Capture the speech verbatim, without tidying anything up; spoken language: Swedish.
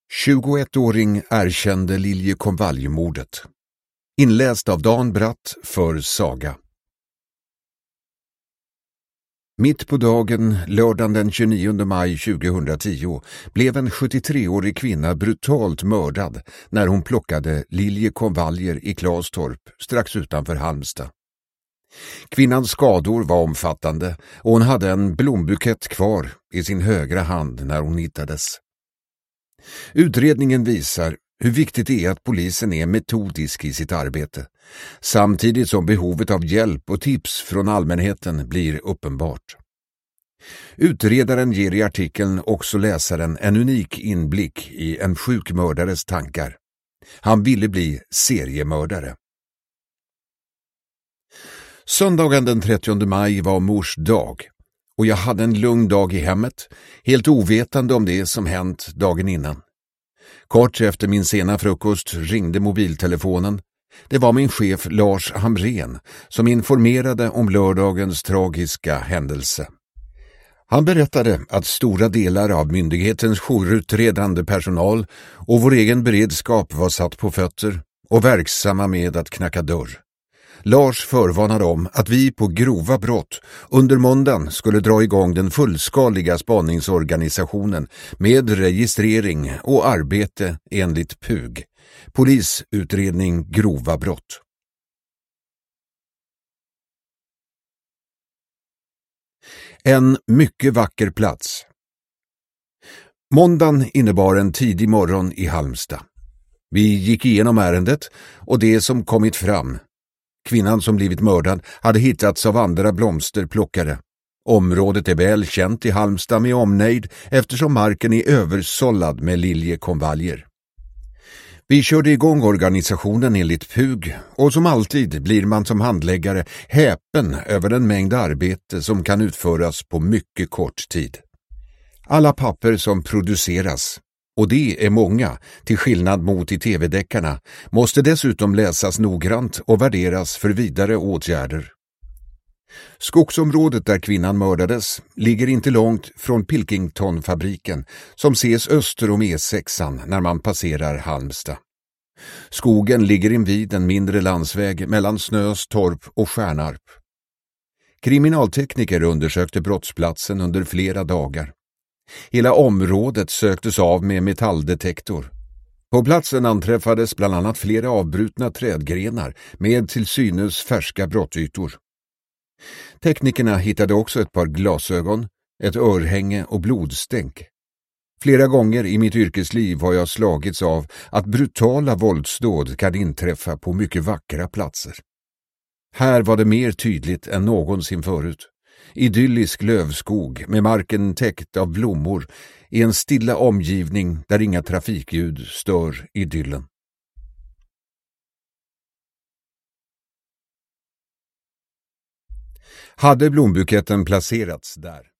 tjugoettåring erkände Liljekonvaljemordet. Inläst av Dan Bratt för Saga. Mitt på dagen, lördagen den tjugonionde maj tjugohundratio, blev en sjuttiotreårig kvinna brutalt mördad när hon plockade liljekonvaljer i Klastorp strax utanför Halmstad. Kvinnans skador var omfattande och hon hade en blombukett kvar i sin högra hand när hon hittades. Utredningen visar hur viktigt det är att polisen är metodisk i sitt arbete, samtidigt som behovet av hjälp och tips från allmänheten blir uppenbart. Utredaren ger i artikeln också läsaren en unik inblick i en sjuk mördares tankar. Han ville bli seriemördare. Söndagen den trettionde maj var mors dag och jag hade en lugn dag i hemmet, helt ovetande om det som hänt dagen innan. Kort efter min sena frukost ringde mobiltelefonen. Det var min chef Lars Hamrén som informerade om lördagens tragiska händelse. Han berättade att stora delar av myndighetens jourutredande personal och vår egen beredskap var satt på fötter och verksamma med att knacka dörr. Lars förvarnade om att vi på grova brott under måndagen skulle dra igång den fullskaliga spaningsorganisationen med registrering och arbete enligt P U G, polisutredning grova brott. En mycket vacker plats. Måndagen innebar en tidig morgon i Halmstad. Vi gick igenom ärendet och det som kommit fram. Kvinnan som blivit mördad hade hittats av andra blomsterplockare. Området är väl känt i Halmstad med omnejd eftersom marken är översållad med liljekonvaljer. Vi körde igång organisationen enligt P U G och som alltid blir man som handläggare häpen över den mängd arbete som kan utföras på mycket kort tid. Alla papper som produceras, och det är många, till skillnad mot i tv-deckarna, måste dessutom läsas noggrant och värderas för vidare åtgärder. Skogsområdet där kvinnan mördades ligger inte långt från Pilkingtonfabriken som ses öster om E sexan när man passerar Halmstad. Skogen ligger invid en mindre landsväg mellan Snöstorp och Stjärnarp. Kriminaltekniker undersökte brottsplatsen under flera dagar. Hela området söktes av med metalldetektor. På platsen anträffades bland annat flera avbrutna trädgrenar med till synes färska brottytor. Teknikerna hittade också ett par glasögon, ett örhänge och blodstänk. Flera gånger i mitt yrkesliv har jag slagits av att brutala våldsdåd kan inträffa på mycket vackra platser. Här var det mer tydligt än någonsin förut. Idyllisk lövskog med marken täckt av blommor i en stilla omgivning där inga trafikljud stör idyllen. Hade blombuketten placerats där?